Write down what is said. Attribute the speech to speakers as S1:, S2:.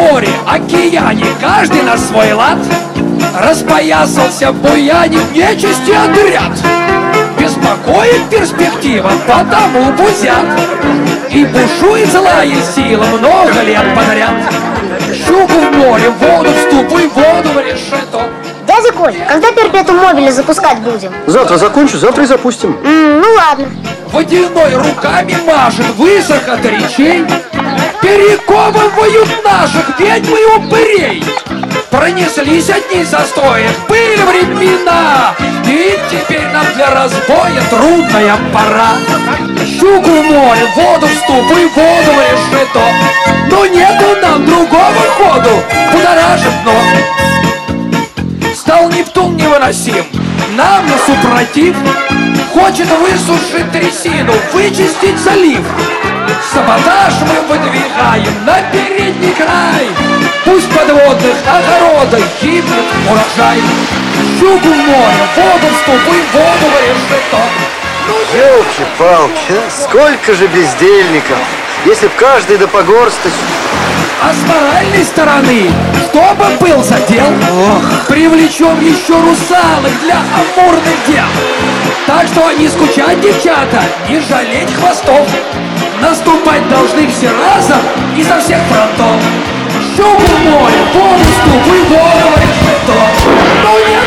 S1: море, океане, каждый на свой лад распоясался буянит нечисти отряд. Беспокоит перспектива, потому бузят, и бушует злая сила много лет подряд. Щуку в море, воду в ступу и воду в решето.
S2: Дядя Коль, когда перпетум мобили запускать будем?
S3: Завтра закончу, завтра и запустим.
S2: Ну ладно.
S1: Водяной руками машет высох от речей, перековывают наших ведьм и упырей. Пронеслись одни застои, пыль времена, и теперь нам для разбоя трудная пора. Щуку в море, воду в ступу и воду в решето, но нету нам другого ходу, будоражит дно. Стал Нептун невыносим, нам на супротив, хочет высушить трясину, вычистить залив. Саботаж мы выдвигаем на передний край, пусть в подводных огородах гибнет урожай. Щуку в море, воду в ступу и воду в решето.
S3: Ёлки-палки, сколько же бездельников, если б каждый да по горсточке.
S1: А с моральной стороны, что бы был задел, привлечем еще русалок для амурных дел. Так что не скучать, девчата, не жалеть хвостов, наступать должны все разом и со всех фронтов. Щуку в море, воду в ступу и воду в решето. Ну не